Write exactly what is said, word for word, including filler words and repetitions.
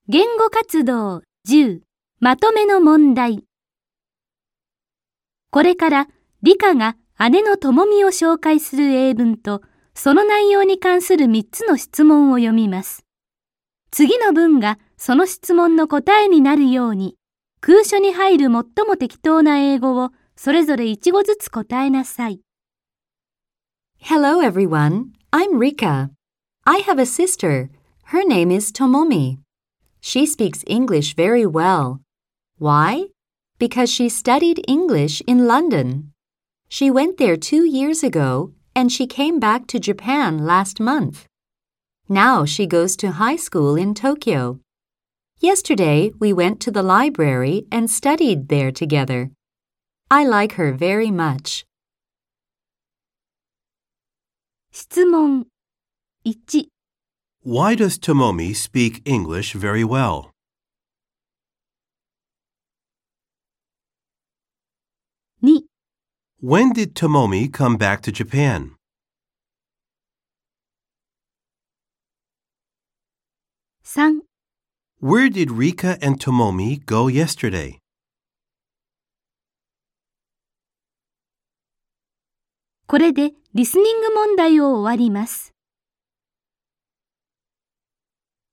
言語活動じゅうまとめの問題。これから理科が姉のともみを紹介する英文とその内容に関するみっつの質問を読みます。次の文がその質問の答えになるように空所に入る最も適当な英語をそれぞれいち語ずつ答えなさい。 Hello everyone, I'm Rika. I have a sister. Her name is Tomomi. She speaks English very well. Why? Because she studied English in London. She went there two years ago and she came back to Japan last month. Now she goes to high school in Tokyo. Yesterday we went to the library and studied there together. I like her very much. 質問いち Why does Tomomi speak English very well? に When did Tomomi come back to Japan? さん Where did Rika and Tomomi go yesterday? これでリスニング問題を終わります。